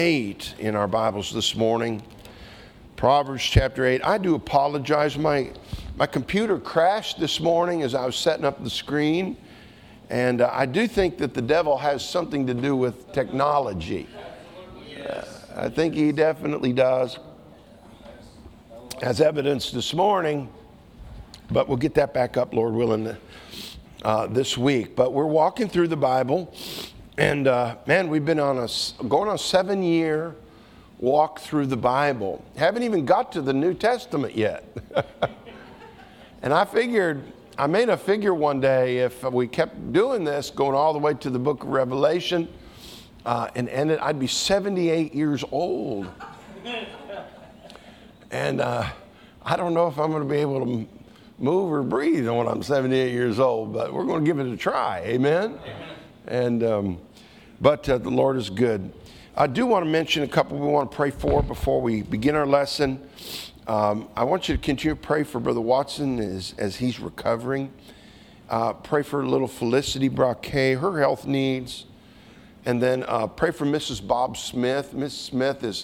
8 in our Bibles this morning. Proverbs chapter 8. I do apologize. My computer crashed this morning as I was setting up the screen. And I do think that the devil has something to do with technology. I think he definitely does. As evidenced this morning. But we'll get that back up, Lord willing, this week. But we're walking through the Bible. And man, we've been going on a 7-year walk through the Bible. Haven't even got to the New Testament yet. And I figured, I made a figure one day if we kept doing this, going all the way to the book of Revelation, and ended, I'd be 78 years old. And I don't know if I'm going to be able to move or breathe when I'm 78 years old, but we're going to give it a try. Amen? And but the Lord is good. I do want to mention a couple we want to pray for before we begin our lesson. I want you to continue to pray for Brother Watson as he's recovering. Pray for little Felicity Braquet, her health needs. And then pray for Mrs. Bob Smith. Mrs. Smith has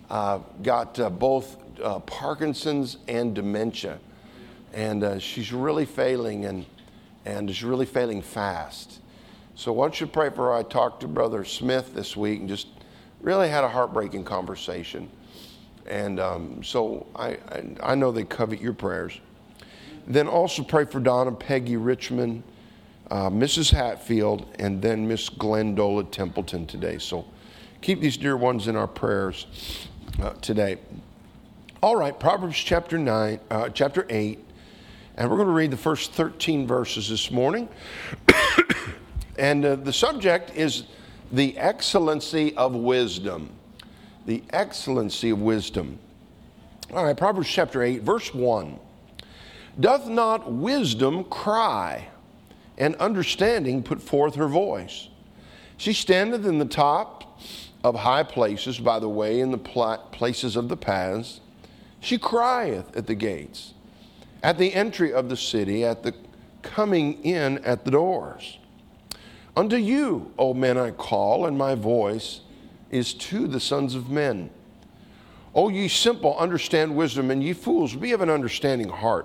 got both Parkinson's and dementia. And she's really failing and is really failing fast. So why don't you pray for her? I talked to Brother Smith this week and just really had a heartbreaking conversation. And so I know they covet your prayers. Then also pray for Donna Peggy Richmond, Mrs. Hatfield, and then Miss Glendola Templeton today. So keep these dear ones in our prayers today. All right, Proverbs chapter 8. And we're going to read the first 13 verses this morning. And the subject is the excellency of wisdom. The excellency of wisdom. All right, Proverbs chapter 8, verse 1. Doth not wisdom cry, and understanding put forth her voice? She standeth in the top of high places, by the way, in the places of the paths. She crieth at the gates, at the entry of the city, at the coming in at the doors. Unto you, O men, I call, and my voice is to the sons of men. O ye simple, understand wisdom, and ye fools, be of an understanding heart.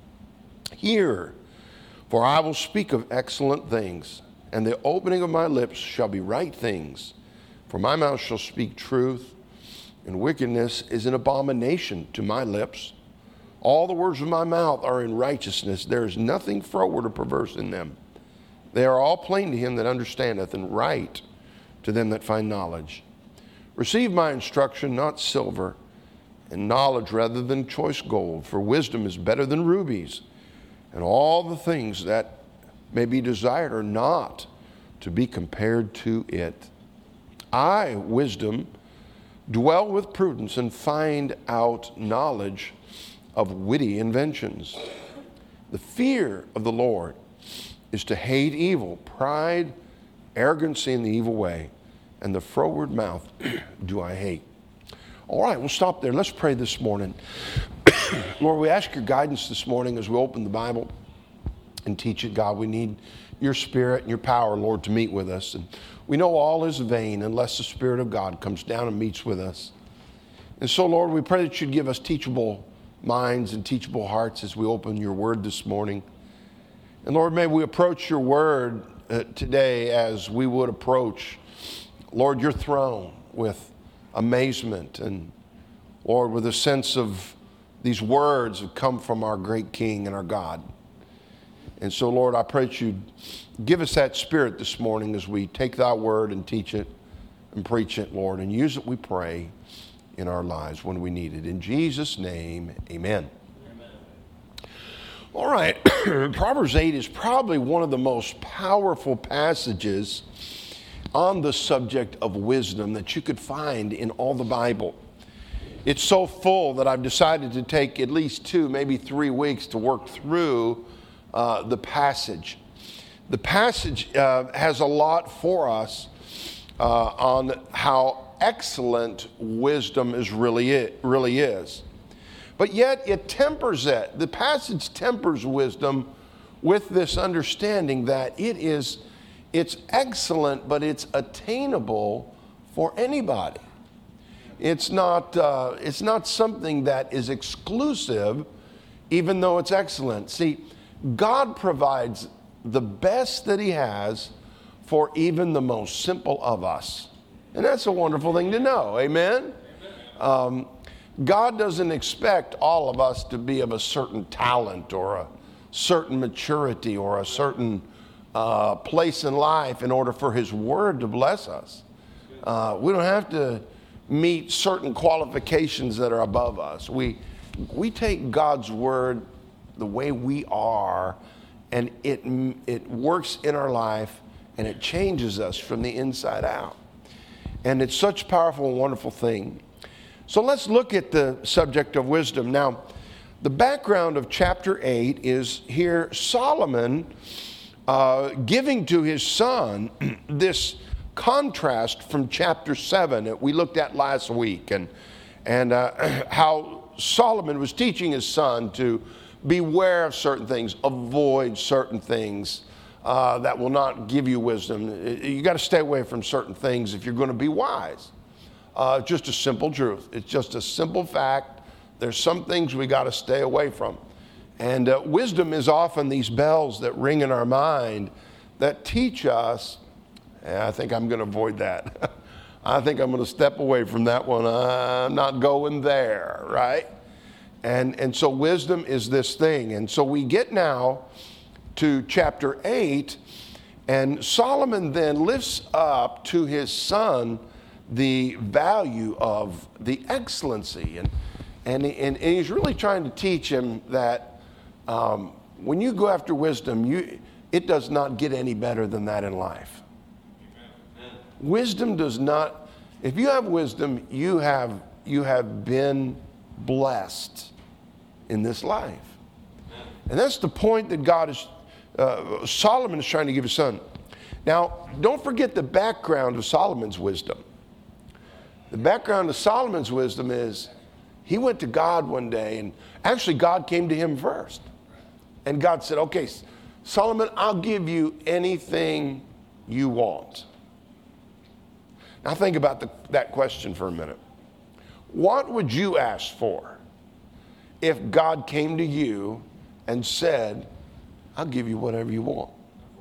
Hear, for I will speak of excellent things, and the opening of my lips shall be right things. For my mouth shall speak truth, and wickedness is an abomination to my lips. All the words of my mouth are in righteousness. There is nothing froward or perverse in them. They are all plain to him that understandeth, and right to them that find knowledge. Receive my instruction, not silver, and knowledge rather than choice gold. For wisdom is better than rubies, and all the things that may be desired are not to be compared to it. I, wisdom, dwell with prudence, and find out knowledge of witty inventions. The fear of the Lord is to hate evil, pride, arrogancy in the evil way, and the froward mouth do I hate. All right, we'll stop there. Let's pray this morning. Lord, we ask your guidance this morning as we open the Bible and teach it, God. We need your spirit and your power, Lord, to meet with us. And we know all is vain unless the Spirit of God comes down and meets with us. And so, Lord, we pray that you'd give us teachable minds and teachable hearts as we open your word this morning. And Lord, may we approach your word today as we would approach, Lord, your throne with amazement and, Lord, with a sense of these words have come from our great King and our God. And so, Lord, I pray that you give us that spirit this morning as we take thy word and teach it and preach it, Lord, and use it, we pray, in our lives when we need it. In Jesus' name, amen. All right, Proverbs 8 is probably one of the most powerful passages on the subject of wisdom that you could find in all the Bible. It's so full that I've decided to take at least 2, maybe 3 weeks to work through the passage. The passage has a lot for us on how excellent wisdom really is. But yet it tempers it. The passage tempers wisdom with this understanding that it's excellent, but it's attainable for anybody. It's not something that is exclusive, even though it's excellent. See, God provides the best that he has for even the most simple of us. And that's a wonderful thing to know. Amen? God doesn't expect all of us to be of a certain talent or a certain maturity or a certain place in life in order for his word to bless us. We don't have to meet certain qualifications that are above us. We take God's word the way we are, and it works in our life, and it changes us from the inside out. And it's such a powerful and wonderful thing. So let's look at the subject of wisdom. Now, the background of chapter 8 is here Solomon giving to his son this contrast from chapter 7 that we looked at last week, and how Solomon was teaching his son to beware of certain things, avoid certain things that will not give you wisdom. You got to stay away from certain things if you're going to be wise. Just a simple truth. It's just a simple fact. There's some things we got to stay away from. And wisdom is often these bells that ring in our mind that teach us, I think I'm going to avoid that. I think I'm going to step away from that one. I'm not going there, right? And so wisdom is this thing. And so we get now to chapter 8, and Solomon then lifts up to his son the value of the excellency. And he's really trying to teach him that when you go after wisdom, it does not get any better than that in life. Amen. Wisdom does not, if you have wisdom, you have been blessed in this life. And that's the point that Solomon is trying to give his son. Now, don't forget the background of Solomon's wisdom. The background of Solomon's wisdom is he went to God one day, and actually God came to him first. And God said, okay, Solomon, I'll give you anything you want. Now think about that question for a minute. What would you ask for if God came to you and said, I'll give you whatever you want?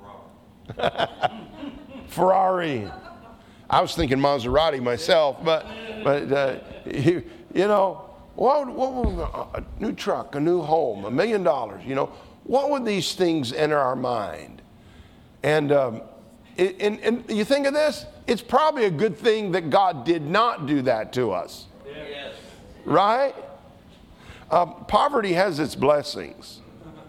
Ferrari. I was thinking Maserati myself, but you know, what would a new truck, a new home, $1 million, you know, what would these things enter our mind? And you think of this, it's probably a good thing that God did not do that to us. Yes. Right? Poverty has its blessings.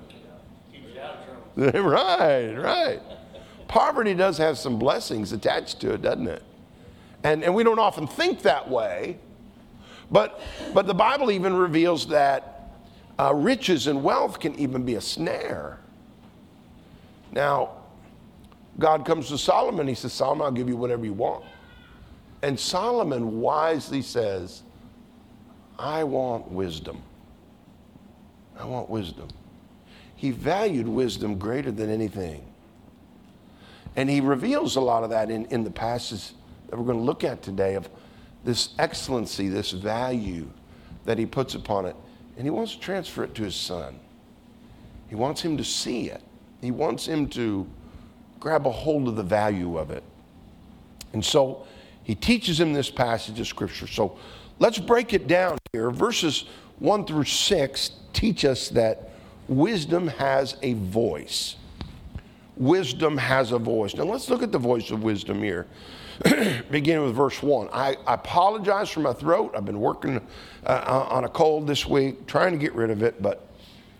Right. Poverty does have some blessings attached to it, doesn't it? And we don't often think that way. But the Bible even reveals that riches and wealth can even be a snare. Now, God comes to Solomon. He says, Solomon, I'll give you whatever you want. And Solomon wisely says, I want wisdom. I want wisdom. He valued wisdom greater than anything. And he reveals a lot of that in the passage that we're going to look at today, of this excellency, this value that he puts upon it. And he wants to transfer it to his son. He wants him to see it. He wants him to grab a hold of the value of it. And so he teaches him this passage of Scripture. So let's break it down here. Verses 1 through 6 teach us that wisdom has a voice. Wisdom has a voice. Now let's look at the voice of wisdom here. Beginning with verse 1. I apologize for my throat. I've been working on a cold this week, trying to get rid of it, but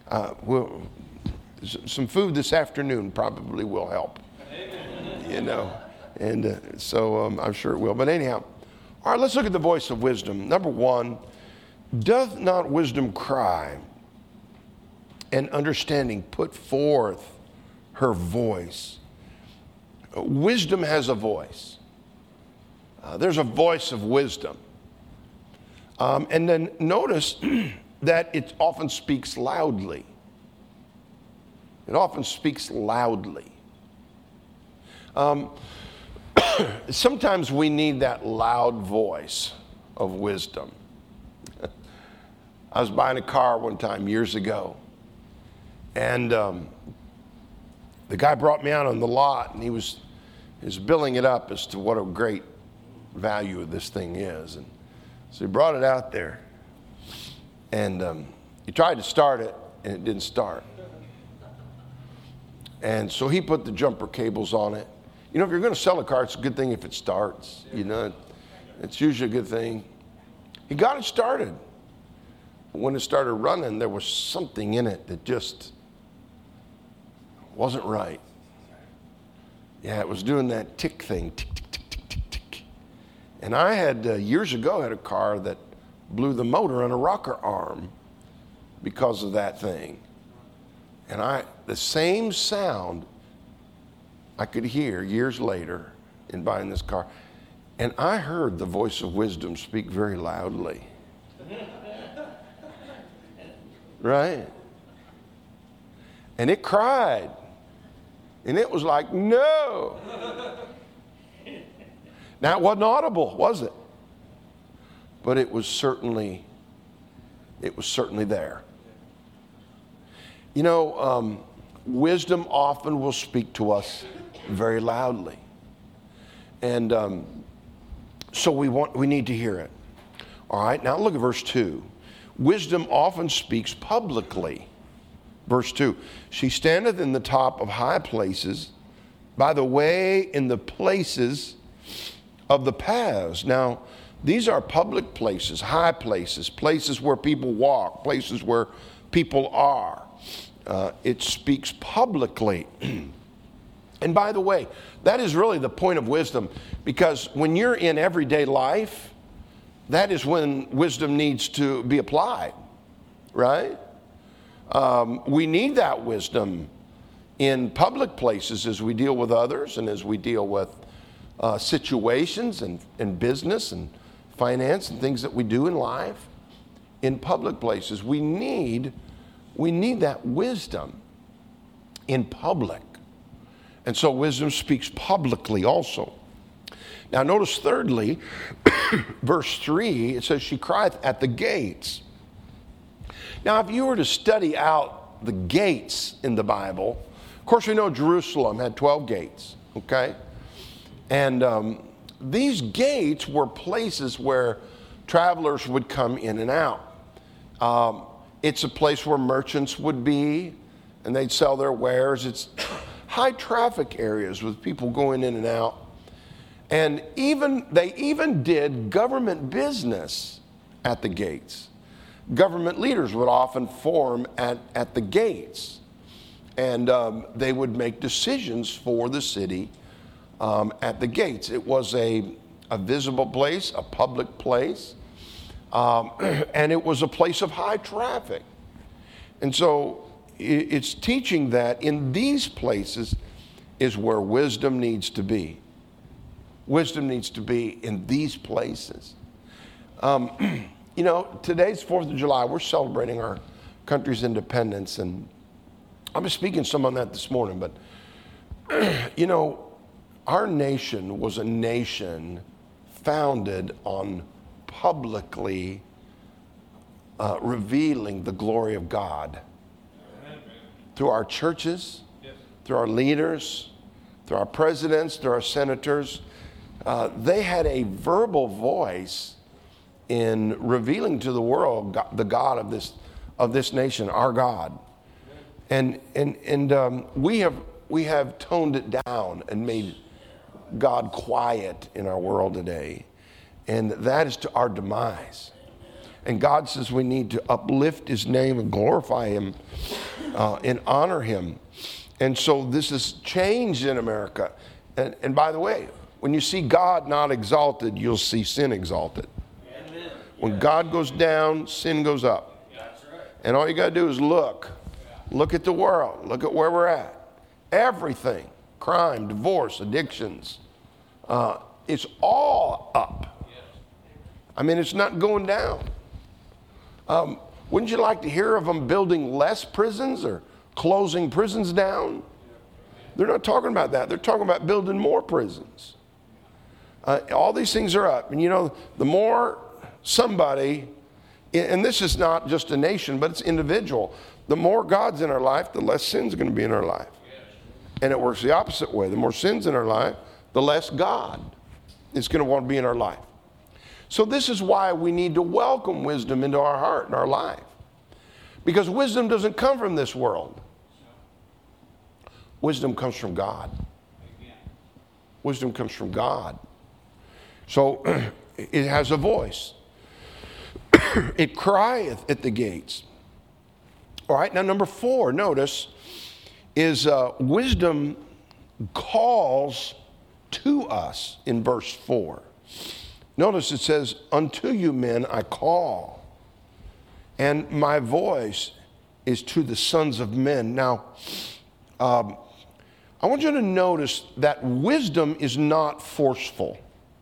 some food this afternoon probably will help. You know, and so I'm sure it will. But anyhow, all right, let's look at the voice of wisdom. Number 1, doth not wisdom cry, and understanding put forth her voice? Wisdom has a voice. There's a voice of wisdom. And then notice that it often speaks loudly. It often speaks loudly. Sometimes we need that loud voice of wisdom. I was buying a car one time years ago, and the guy brought me out on the lot, and he was billing it up as to what a great value of this thing is. And so he brought it out there, and he tried to start it, and it didn't start. And so he put the jumper cables on it. You know, if you're going to sell a car, it's a good thing if it starts. You know, it's usually a good thing. He got it started. But when it started running, there was something in it that just wasn't right. Yeah, it was doing that tick thing, tick, tick, tick, tick, tick, tick. And I had, years ago, had a car that blew the motor on a rocker arm because of that thing. And the same sound I could hear years later in buying this car. And I heard the voice of wisdom speak very loudly. Right? And it cried. And it was like, no. Now, it wasn't audible, was it? But it was certainly there. You know, wisdom often will speak to us very loudly. And so we need to hear it. All right, now look at verse 2. Wisdom often speaks publicly. Verse 2, she standeth in the top of high places, by the way in the places of the paths. Now, these are public places, high places, places where people walk, places where people are. It speaks publicly. And by the way, that is really the point of wisdom, because when you're in everyday life, that is when wisdom needs to be applied, right? We need that wisdom in public places as we deal with others and as we deal with situations and business and finance and things that we do in life. In public places, we need that wisdom in public. And so wisdom speaks publicly also. Now notice thirdly, verse 3, it says, she crieth at the gates. Now if you were to study out the gates in the Bible, of course we know Jerusalem had 12 gates, okay? And these gates were places where travelers would come in and out. It's a place where merchants would be, and they'd sell their wares. It's high traffic areas with people going in and out. And they even did government business at the gates. Government leaders would often form at the gates. And they would make decisions for the city at the gates. It was a visible place, a public place. And it was a place of high traffic. And so it's teaching that in these places is where wisdom needs to be. Wisdom needs to be in these places. You know, today's 4th of July. We're celebrating our country's independence. And I was speaking some on that this morning. But, you know, our nation was a nation founded on publicly revealing the glory of God. Through our churches, through our leaders, through our presidents, through our senators. They had a verbal voice in revealing to the world the God of this nation, our God. And we have toned it down and made God quiet in our world today. And that is to our demise. And God says we need to uplift his name and glorify him and honor him. And so this has changed in America. And by the way, when you see God not exalted, you'll see sin exalted. Amen. When God goes down, sin goes up. That's right. And all you got to do is look. Look at the world. Look at where we're at. Everything, crime, divorce, addictions, it's all up. I mean, it's not going down. Wouldn't you like to hear of them building less prisons or closing prisons down? They're not talking about that. They're talking about building more prisons. All these things are up. And you know, the more somebody, and this is not just a nation, but it's individual. The more God's in our life, the less sin's going to be in our life. And it works the opposite way. The more sin's in our life, the less God is going to want to be in our life. So this is why we need to welcome wisdom into our heart and our life. Because wisdom doesn't come from this world. Wisdom comes from God. Wisdom comes from God. So it has a voice. It crieth at the gates. All right, now number 4, notice, is wisdom calls to us in verse 4. Notice it says, unto you men I call, and my voice is to the sons of men. Now, I want you to notice that wisdom is not forceful.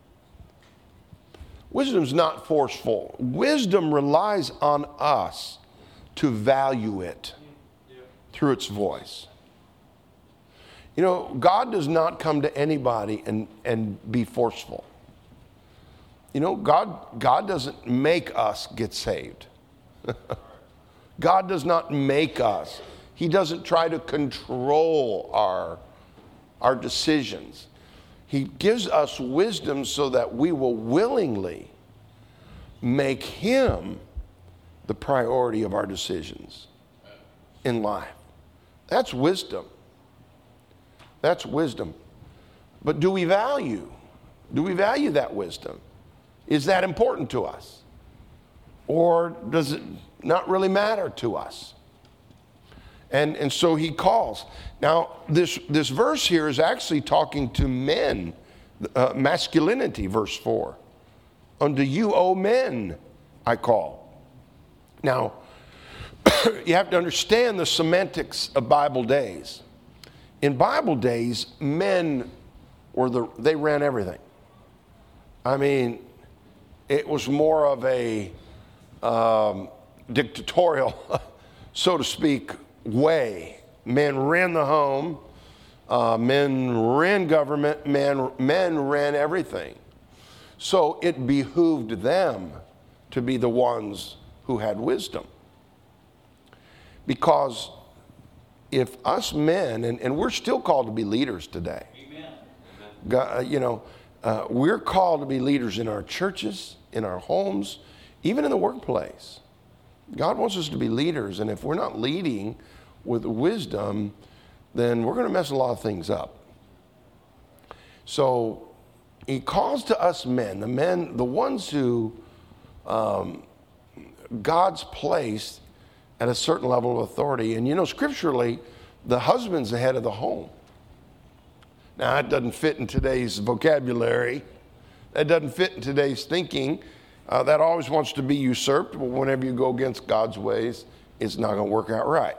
Wisdom is not forceful. Wisdom relies on us to value it through its voice. You know, God does not come to anybody and be forceful. You know, God doesn't make us get saved. God does not make us. He doesn't try to control our decisions. He gives us wisdom so that we will willingly make Him the priority of our decisions in life. That's wisdom. That's wisdom. But do we value that wisdom? Is that important to us? Or does it not really matter to us? And so he calls. Now, this verse here is actually talking to men, masculinity, verse 4. Unto you, O men, I call. Now, you have to understand the semantics of Bible days. In Bible days, men they ran everything. I mean, it was more of a dictatorial, so to speak, way. Men ran the home, men ran government, men ran everything. So it behooved them to be the ones who had wisdom. Because if us men, and we're still called to be leaders today. Amen. God, we're called to be leaders in our churches, in our homes, even in the workplace. God wants us to be leaders, and if we're not leading with wisdom, then we're going to mess a lot of things up. So he calls to us men, the ones who God's placed at a certain level of authority. And scripturally, the husband's the head of the home. Now, that doesn't fit in today's vocabulary. That doesn't fit in today's thinking. That always wants to be usurped, but whenever you go against God's ways, it's not going to work out right.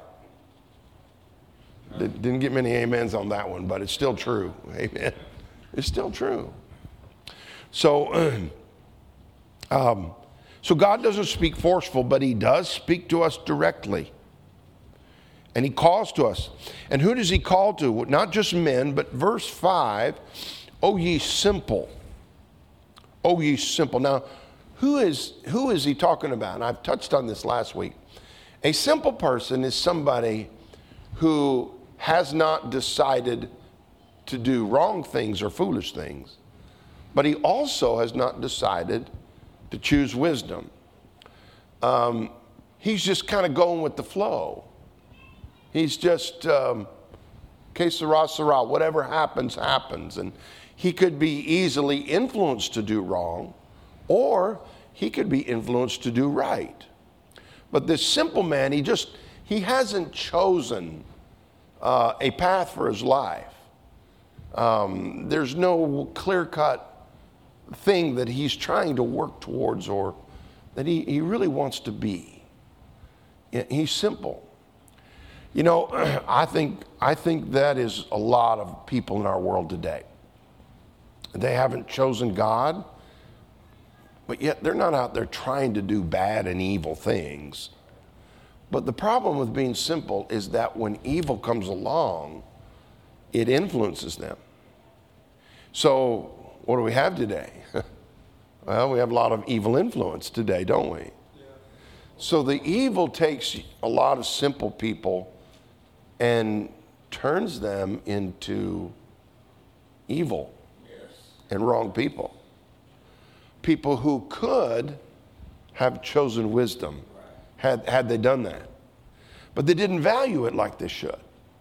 Didn't get many amens on that one, but it's still true. Amen. It's still true. So God doesn't speak forceful, but He does speak to us directly. And He calls to us. And who does He call to? Not just men, but verse 5, O ye simple. O ye simple. Now, who is He talking about? And I've touched on this last week. A simple person is somebody who has not decided to do wrong things or foolish things, but he also has not decided to choose wisdom. He's just kind of going with the flow. He's just, que sera, sera, whatever happens, happens. And he could be easily influenced to do wrong, or he could be influenced to do right. But this simple man, he hasn't chosen a path for his life. There's no clear-cut thing that he's trying to work towards or that he really wants to be. He's simple. I think that is a lot of people in our world today. They haven't chosen God, but yet they're not out there trying to do bad and evil things. But the problem with being simple is that when evil comes along, it influences them. So what do we have today? Well, we have a lot of evil influence today, don't we? So the evil takes a lot of simple people and turns them into evil and wrong people. People who could have chosen wisdom had they done that. But they didn't value it like they should.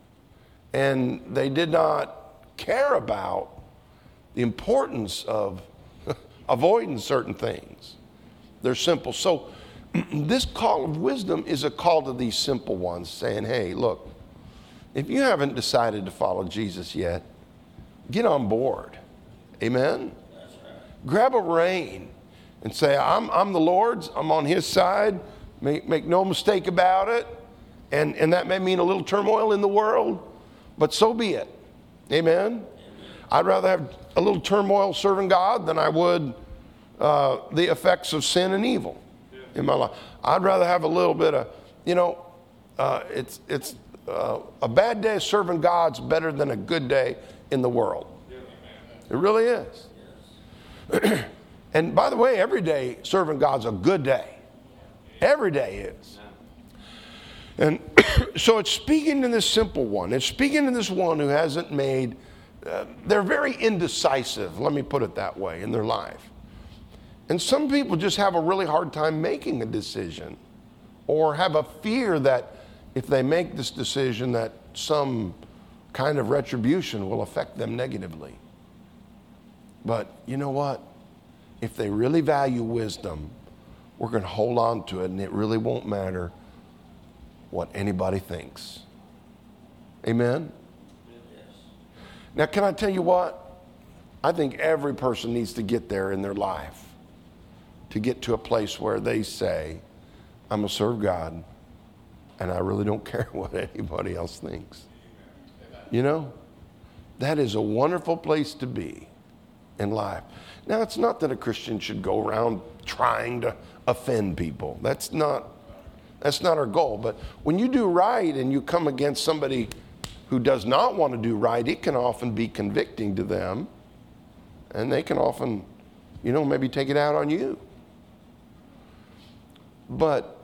And they did not care about the importance of avoiding certain things. They're simple. So this call of wisdom is a call to these simple ones saying, hey, look, if you haven't decided to follow Jesus yet, get on board. Amen? That's right. Grab a rein and say, I'm the Lord's. I'm on his side. Make no mistake about it. And that may mean a little turmoil in the world, but so be it. Amen? I'd rather have a little turmoil serving God than I would the effects of sin and evil in my life. I'd rather have a little bit of, it's a bad day serving God's better than a good day in the world. It really is. And by the way, every day serving God's a good day. Every day is. And so it's speaking to this simple one. It's speaking to this one who hasn't made, they're very indecisive, let me put it that way, in their life. And some people just have a really hard time making a decision, or have a fear that if they make this decision that some kind of retribution will affect them negatively. But you know what? If they really value wisdom, we're going to hold on to it, and it really won't matter what anybody thinks. Amen? Yes. Now, can I tell you what? I think every person needs to get there in their life, to get to a place where they say, I'm going to serve God, and I really don't care what anybody else thinks. You know? That is a wonderful place to be in life. Now, it's not that a Christian should go around trying to offend people. That's not our goal. But when you do right and you come against somebody who does not want to do right, it can often be convicting to them. And they can often, maybe take it out on you. But,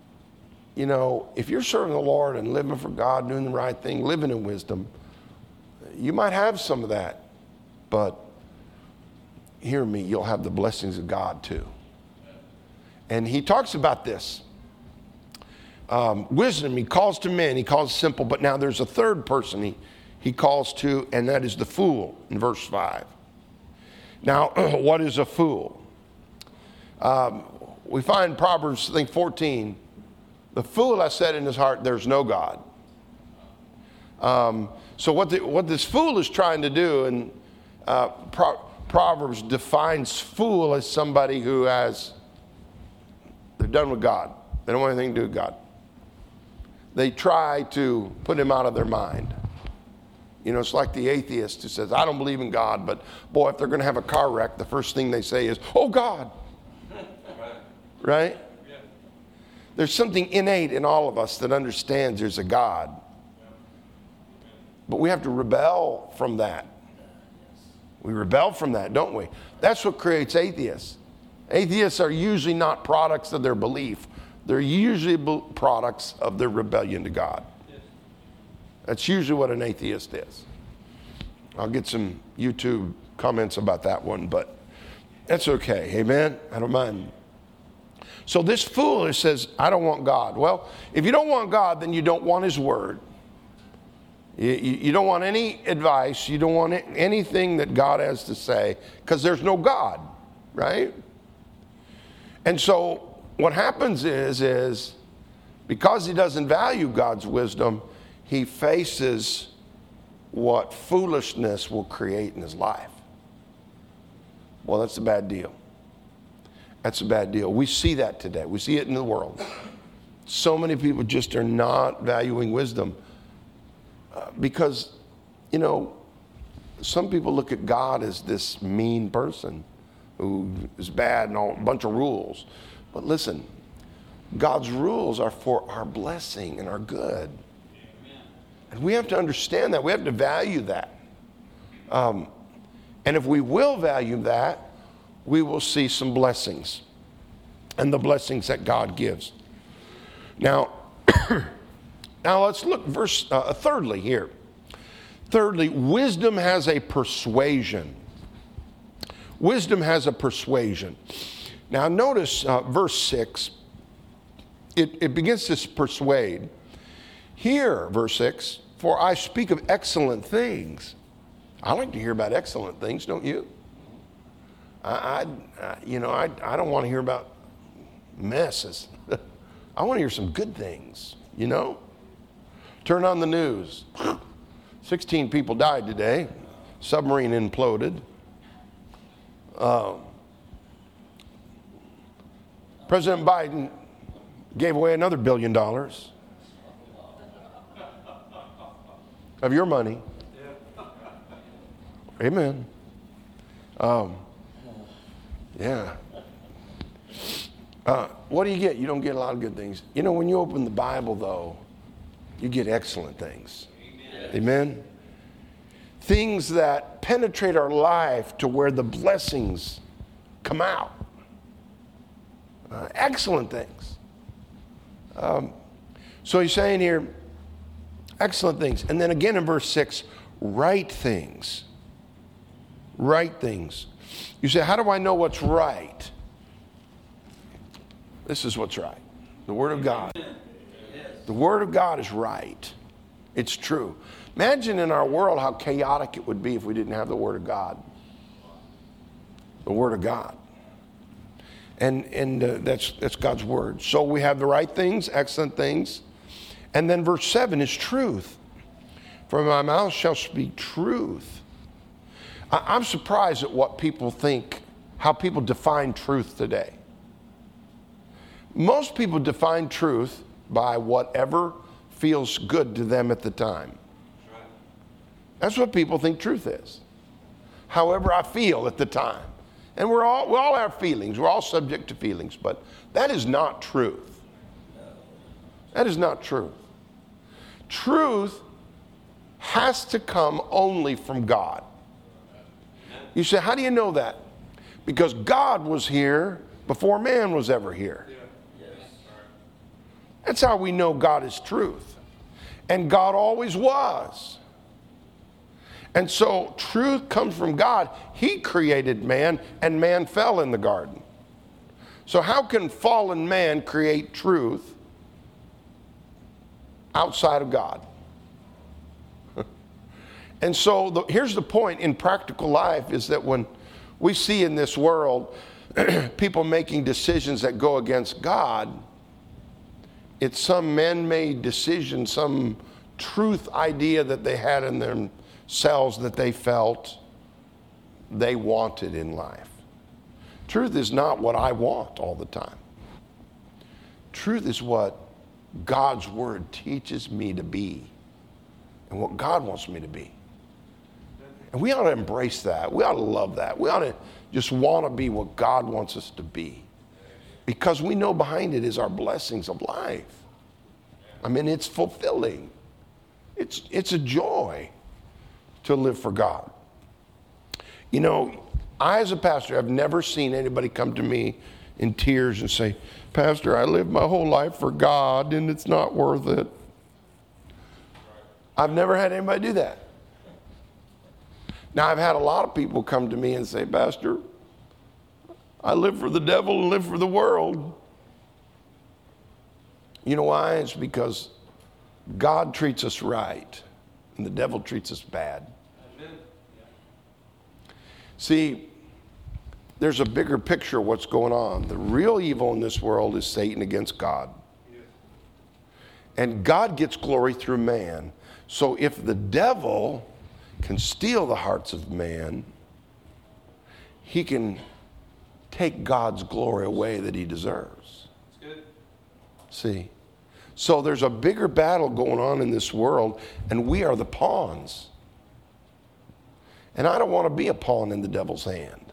if you're serving the Lord and living for God, doing the right thing, living in wisdom, you might have some of that. But hear me, you'll have the blessings of God too. And he talks about this. Wisdom, he calls to men, he calls simple, but now there's a third person he calls to, and that is the fool in verse 5. Now, what is a fool? We find Proverbs, 14, the fool has said in his heart, there's no God. So what this fool is trying to do, and Proverbs defines fool as somebody who they're done with God. They don't want anything to do with God. They try to put him out of their mind. It's like the atheist who says, I don't believe in God, but boy, if they're going to have a car wreck, the first thing they say is, oh, God. Right? Yeah. There's something innate in all of us that understands there's a God. But we have to rebel from that. We rebel from that, don't we? That's what creates atheists. Atheists are usually not products of their belief. They're usually products of their rebellion to God. That's usually what an atheist is. I'll get some YouTube comments about that one, but that's okay. Amen? I don't mind. So this fool says, I don't want God. Well, if you don't want God, then you don't want his word. You don't want any advice. You don't want anything that God has to say, because there's no God, right? And so what happens is because he doesn't value God's wisdom, he faces what foolishness will create in his life. Well, that's a bad deal. That's a bad deal. We see that today. We see it in the world. So many people just are not valuing wisdom because, some people look at God as this mean person who is bad and a bunch of rules. But listen, God's rules are for our blessing and our good. And we have to understand that. We have to value that. And if we will value that, we will see some blessings and the blessings that God gives. Now, now let's look thirdly here. Thirdly, wisdom has a persuasion. Wisdom has a persuasion. Now notice verse 6. It begins to persuade. Here, verse 6, for I speak of excellent things. I like to hear about excellent things, don't you? I don't want to hear about messes. I want to hear some good things, you know? Turn on the news. 16 people died today. Submarine imploded. President Biden gave away another $1 billion of your money. Amen. Yeah. What do you get? You don't get a lot of good things. You know, when you open the Bible, though, you get excellent things. Amen. Things that penetrate our life to where the blessings come out. Excellent things. So he's saying here, excellent things. And then again in verse 6, right things. Right things. You say, how do I know what's right? This is what's right. The Word of God. The Word of God is right. It's true. Imagine in our world how chaotic it would be if we didn't have the Word of God. The Word of God. And that's God's Word. So we have the right things, excellent things. And then verse 7 is truth. From my mouth shall speak truth. I'm surprised at what people think, how people define truth today. Most people define truth by whatever feels good to them at the time. That's what people think truth is. However I feel at the time. And we all have feelings. We're all subject to feelings. But that is not truth. That is not truth. Truth has to come only from God. You say, how do you know that? Because God was here before man was ever here. That's how we know God is truth. And God always was. And so truth comes from God. He created man, and man fell in the garden. So how can fallen man create truth outside of God? And so here's the point in practical life is that when we see in this world people making decisions that go against God, it's some man-made decision, some truth idea that they had in themselves that they felt they wanted in life. Truth is not what I want all the time. Truth is what God's Word teaches me to be and what God wants me to be. And we ought to embrace that. We ought to love that. We ought to just want to be what God wants us to be. Because we know behind it is our blessings of life. I mean, it's fulfilling. It's a joy to live for God. You know, I as a pastor have never seen anybody come to me in tears and say, Pastor, I lived my whole life for God and it's not worth it. I've never had anybody do that. Now, I've had a lot of people come to me and say, Pastor, I live for the devil and live for the world. You know why? It's because God treats us right and the devil treats us bad. Amen. See, there's a bigger picture of what's going on. The real evil in this world is Satan against God. And God gets glory through man. So if the devil can steal the hearts of man, he can take God's glory away that he deserves. That's good. See? So there's a bigger battle going on in this world, and we are the pawns. And I don't want to be a pawn in the devil's hand.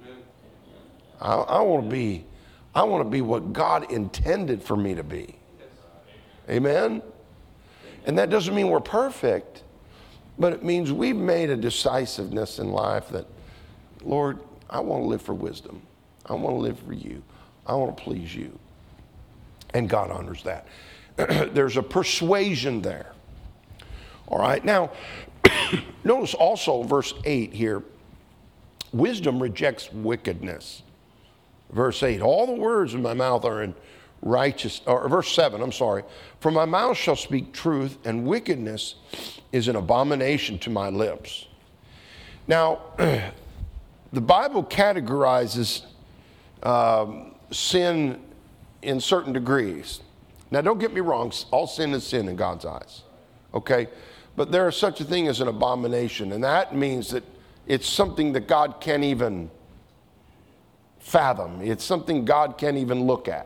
I want to be what God intended for me to be. Amen? And that doesn't mean we're perfect, but it means we've made a decisiveness in life that, Lord, I want to live for wisdom. I want to live for you. I want to please you. And God honors that. There's a persuasion there. All right. Now, notice also verse 8 here. Wisdom rejects wickedness. Verse 8, all the words of my mouth are in righteous, or verse 7, I'm sorry. For my mouth shall speak truth, and wickedness is an abomination to my lips. Now, the Bible categorizes sin in certain degrees. Now, don't get me wrong, all sin is sin in God's eyes, okay? But there is such a thing as an abomination, and that means that it's something that God can't even fathom. It's something God can't even look at.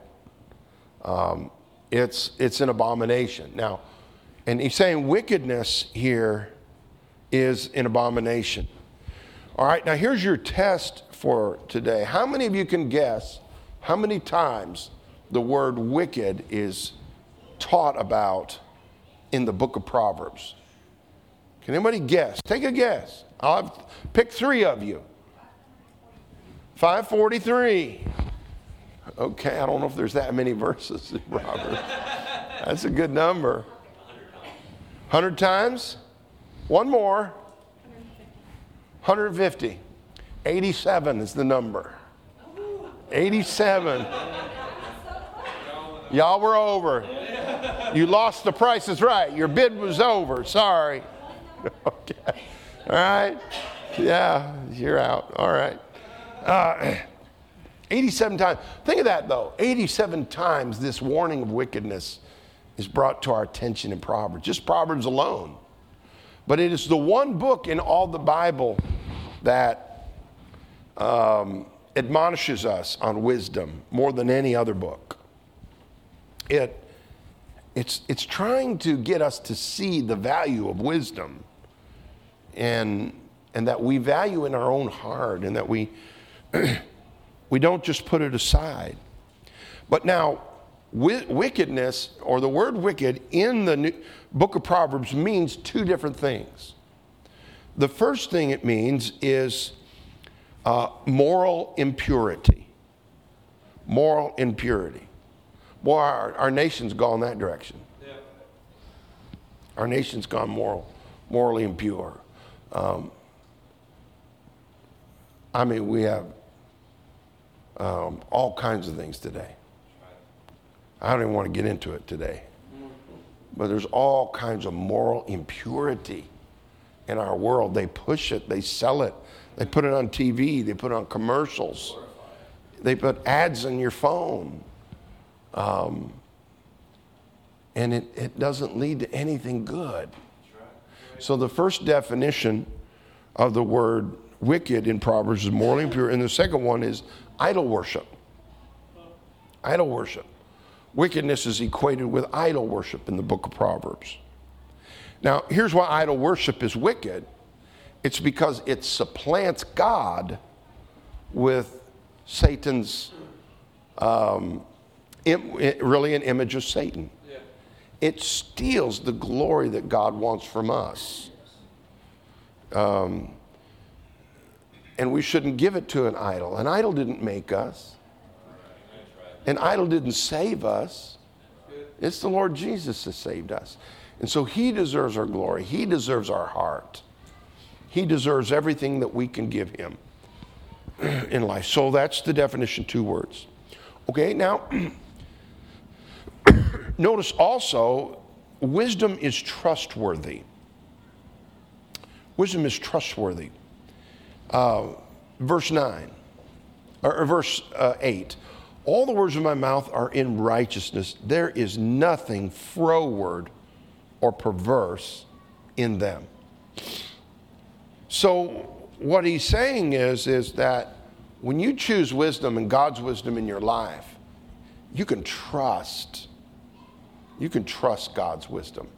It's an abomination. Now, and he's saying wickedness here is an abomination. All right, now here's your test for today. How many of you can guess how many times the word wicked is taught about in the book of Proverbs? Can anybody guess? Take a guess. I'll pick 3 of you. 543. Okay, I don't know if there's that many verses in Proverbs. That's a good number. 100 times? One more. 150. 87 is the number. 87. Y'all were over. You lost the Price is Right. Your bid was over. Sorry. Okay. All right. Yeah, you're out. All right. 87 times. Think of that, though. 87 times this warning of wickedness is brought to our attention in Proverbs. Just Proverbs alone. But it is the one book in all the Bible that admonishes us on wisdom more than any other book. It's trying to get us to see the value of wisdom and that we value in our own heart and that we don't just put it aside. But now, wickedness, or the word wicked in the book of Proverbs means 2 different things. The first thing it means is moral impurity. Moral impurity. Boy, our nation's gone that direction. Yeah. Our nation's gone morally impure. We have all kinds of things today. I don't even want to get into it today. But there's all kinds of moral impurity in our world. They push it, they sell it, they put it on TV, they put it on commercials, they put ads on your phone. And it doesn't lead to anything good. So the first definition of the word wicked in Proverbs is morally impure, and the second one is idol worship. Idol worship. Wickedness is equated with idol worship in the book of Proverbs. Now, here's why idol worship is wicked. It's because it supplants God with Satan's, really an image of Satan. Yeah. It steals the glory that God wants from us. And we shouldn't give it to an idol. An idol didn't make us. An idol didn't save us. It's the Lord Jesus that saved us. And so he deserves our glory. He deserves our heart. He deserves everything that we can give him in life. So that's the definition, 2 words. Okay, now, notice also, wisdom is trustworthy. Wisdom is trustworthy. Verse 9, or verse 8. All the words of my mouth are in righteousness. There is nothing froward or perverse in them. So what he's saying is that when you choose wisdom and God's wisdom in your life, you can trust God's wisdom.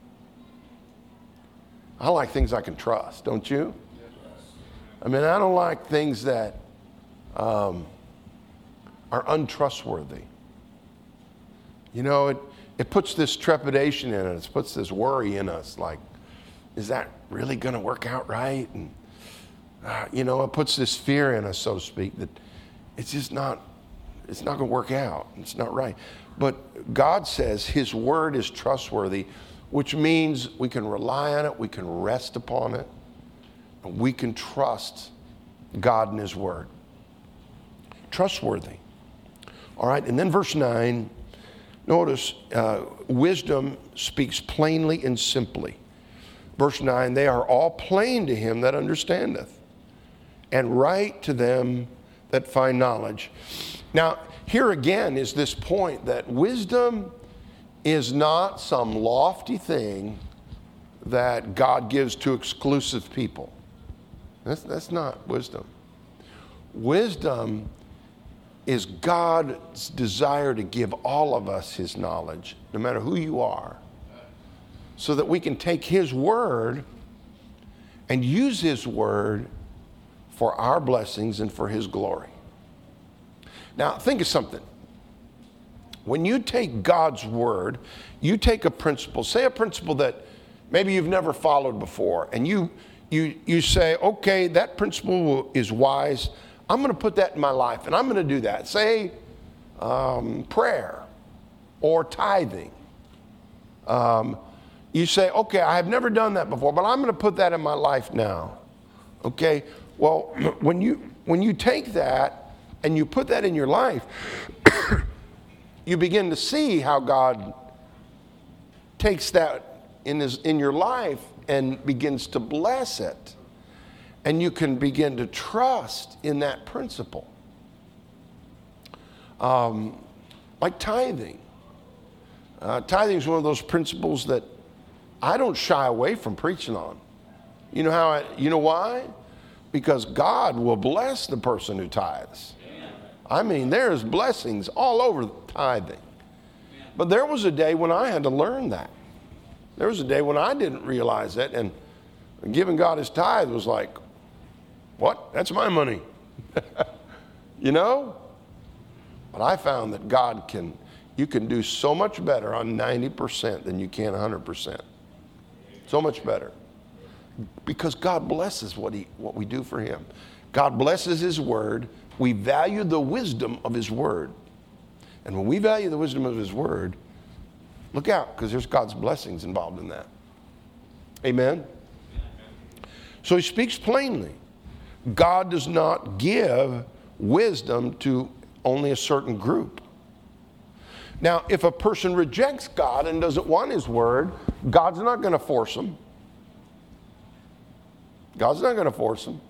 I like things I can trust, don't you? I mean, I don't like things that are untrustworthy. You know, it puts this trepidation in us, it puts this worry in us, like, is that really going to work out right? And it puts this fear in us, so to speak, that it's just not, it's not going to work out. It's not right. But God says his word is trustworthy, which means we can rely on it, we can rest upon it, and we can trust God and his word. Trustworthy. All right, and then verse 9, notice wisdom speaks plainly and simply. Verse 9, they are all plain to him that understandeth, and right to them that find knowledge. Now, here again is this point that wisdom is not some lofty thing that God gives to exclusive people. That's not wisdom. Wisdom is God's desire to give all of us his knowledge, no matter who you are, so that we can take his word and use his word for our blessings and for his glory. Now, think of something. When you take God's word, you take a principle, say a principle that maybe you've never followed before, and you say, okay, that principle is wise. I'm going to put that in my life, and I'm going to do that. Say prayer or tithing. You say, okay, I have never done that before, but I'm going to put that in my life now. Okay, well, when you take that and you put that in your life, you begin to see how God takes that in your life and begins to bless it. And you can begin to trust in that principle. Like tithing. Tithing is one of those principles that I don't shy away from preaching on. You know why? Because God will bless the person who tithes. I mean, there's blessings all over tithing. But there was a day when I had to learn that. There was a day when I didn't realize that, and giving God his tithe was like, what? That's my money. You know? But I found that you can do so much better on 90% than you can 100%. So much better. Because God blesses what we do for him. God blesses his word. We value the wisdom of his word. And when we value the wisdom of his word, look out, because there's God's blessings involved in that. Amen? So he speaks plainly. God does not give wisdom to only a certain group. Now, if a person rejects God and doesn't want his word, God's not going to force them. God's not going to force them.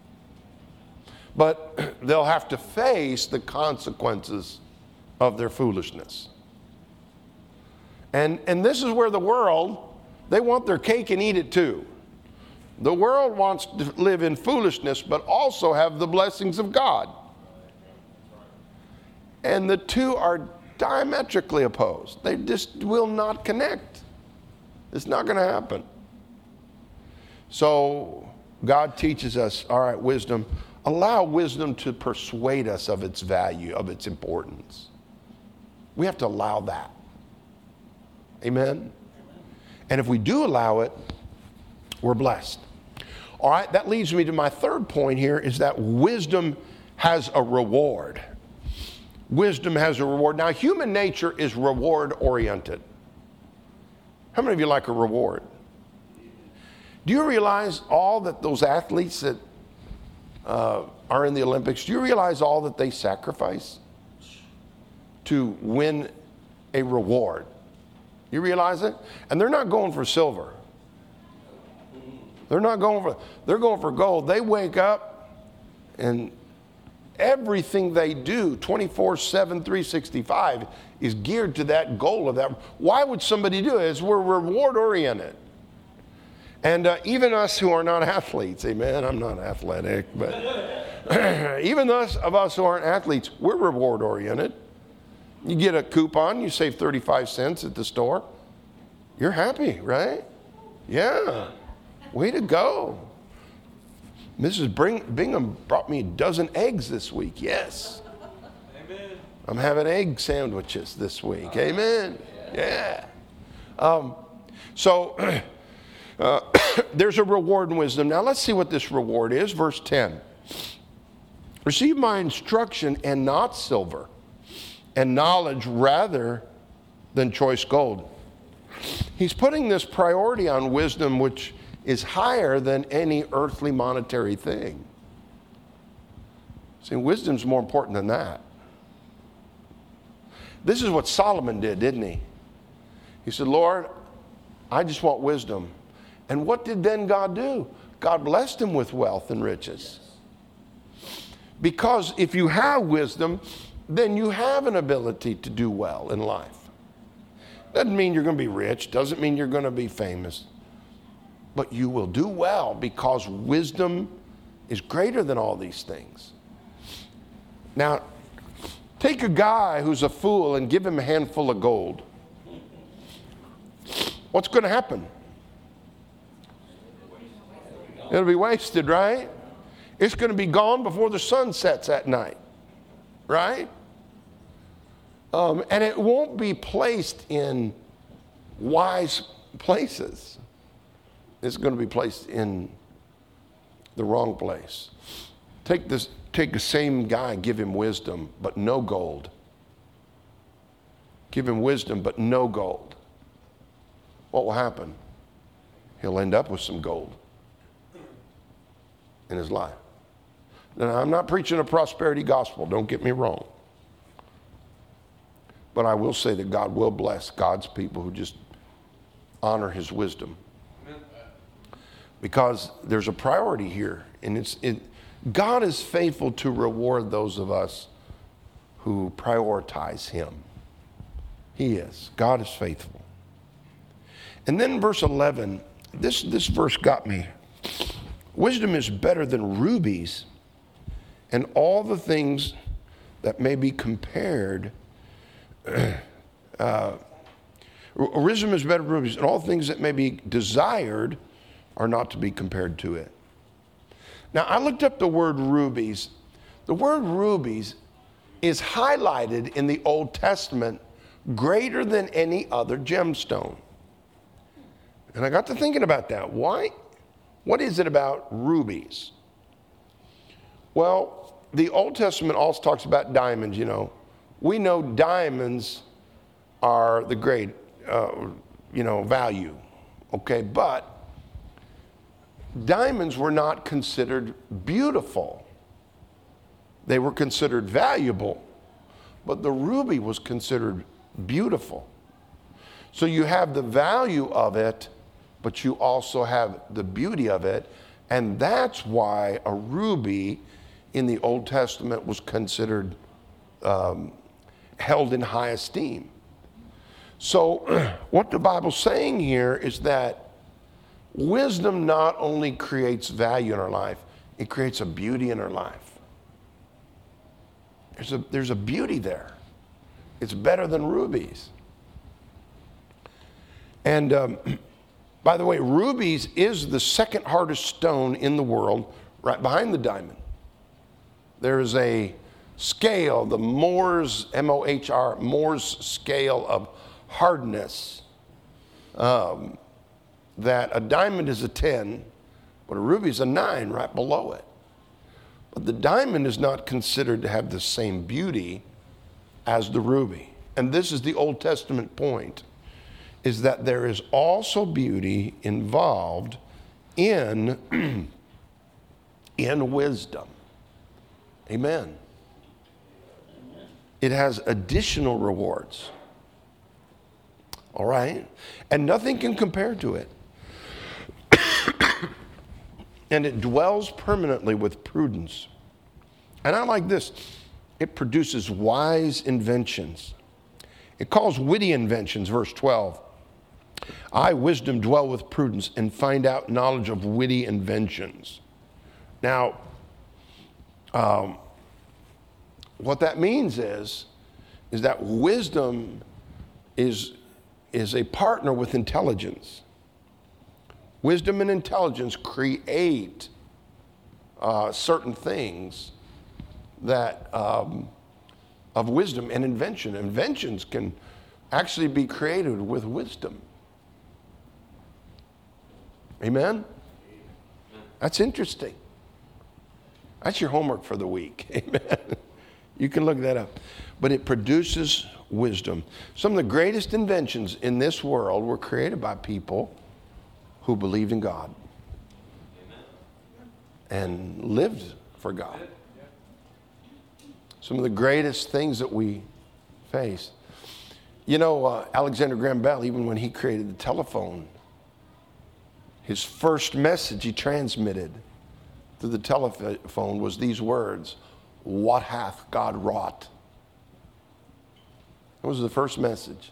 But they'll have to face the consequences of their foolishness. And this is where the world, they want their cake and eat it too. The world wants to live in foolishness, but also have the blessings of God. And the two are diametrically opposed. They just will not connect. It's not going to happen. So God teaches us, all right, wisdom. Allow wisdom to persuade us of its value, of its importance. We have to allow that. Amen? And if we do allow it, we're blessed. All right, that leads me to my third point here, is that wisdom has a reward. Wisdom has a reward. Now, human nature is reward-oriented. How many of you like a reward? Do you realize all that those athletes that are in the Olympics, do you realize all that they sacrifice to win a reward? You realize it? And they're not going for silver. They're going for gold. They wake up and everything they do 24/7, 365 is geared to that goal of that. Why would somebody do it? It's we're reward oriented. And even us who are not athletes, amen, I'm not athletic, but even us who aren't athletes, we're reward oriented. You get a coupon, you save 35 cents at the store. You're happy, right? Yeah. Way to go. Mrs. Bingham brought me a dozen eggs this week. Yes. Amen. I'm having egg sandwiches this week. Amen. Yeah. there's a reward in wisdom. Now let's see what this reward is. Verse 10. Receive my instruction and not silver, and knowledge rather than choice gold. He's putting this priority on wisdom, which is higher than any earthly monetary thing. See, wisdom's more important than that. This is what Solomon did, didn't he? He said, Lord, I just want wisdom. And what did then God do? God blessed him with wealth and riches. Because if you have wisdom, then you have an ability to do well in life. Doesn't mean you're going to be rich, doesn't mean you're going to be famous. But you will do well because wisdom is greater than all these things. Now, take a guy who's a fool and give him a handful of gold. What's going to happen? It'll be wasted, right? It's going to be gone before the sun sets at night, right? And it won't be placed in wise places. It's going to be placed in the wrong place. Take the same guy, give him wisdom, but no gold. Give him wisdom, but no gold. What will happen? He'll end up with some gold in his life. Now, I'm not preaching a prosperity gospel, don't get me wrong. But I will say that God will bless God's people who just honor his wisdom. Because there's a priority here. And God is faithful to reward those of us who prioritize him. He is. God is faithful. And then verse 11, this verse got me. Wisdom is better than rubies, and all the things that may be compared. Wisdom is better than rubies, and all things that may be desired are not to be compared to it. Now, I looked up the word rubies. The word rubies is highlighted in the Old Testament greater than any other gemstone. And I got to thinking about that. Why? What is it about rubies? Well, the Old Testament also talks about diamonds, you know. We know diamonds are the great, value, okay? But diamonds were not considered beautiful. They were considered valuable, but the ruby was considered beautiful. So you have the value of it, but you also have the beauty of it, and that's why a ruby in the Old Testament was considered held in high esteem. So what the Bible's saying here is that wisdom not only creates value in our life, it creates a beauty in our life. There's a beauty there. It's better than rubies. And by the way, rubies is the second hardest stone in the world, right behind the diamond. There is a scale, the Mohs, M-O-H-R, Mohs scale of hardness, that a diamond is a 10, but a ruby is a 9 right below it. But the diamond is not considered to have the same beauty as the ruby. And this is the Old Testament point, is that there is also beauty involved in wisdom. Amen. It has additional rewards. All right? And nothing can compare to it. And it dwells permanently with prudence. And I like this. It produces wise inventions. It calls witty inventions, verse 12. I, wisdom, dwell with prudence and find out knowledge of witty inventions. Now, what that means is that wisdom is a partner with intelligence. Wisdom and intelligence create certain things that of wisdom and invention. Inventions can actually be created with wisdom. Amen? That's interesting. That's your homework for the week. Amen. You can look that up. But it produces wisdom. Some of the greatest inventions in this world were created by people who believed in God and lived for God. Some of the greatest things that we face. You know, Alexander Graham Bell, even when he created the telephone, his first message he transmitted through the telephone was these words, "What hath God wrought?" That was the first message.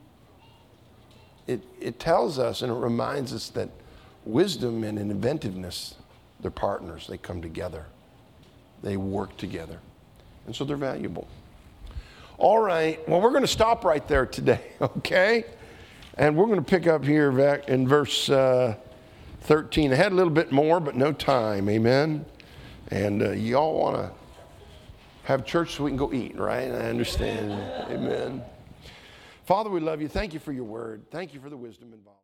It tells us and it reminds us that wisdom and inventiveness, they're partners. They come together. They work together. And so they're valuable. All right. Well, we're going to stop right there today, okay? And we're going to pick up here back in verse 13. I had a little bit more, but no time. Amen? And you all want to have church so we can go eat, right? I understand. Amen. Father, we love you. Thank you for your word. Thank you for the wisdom involved.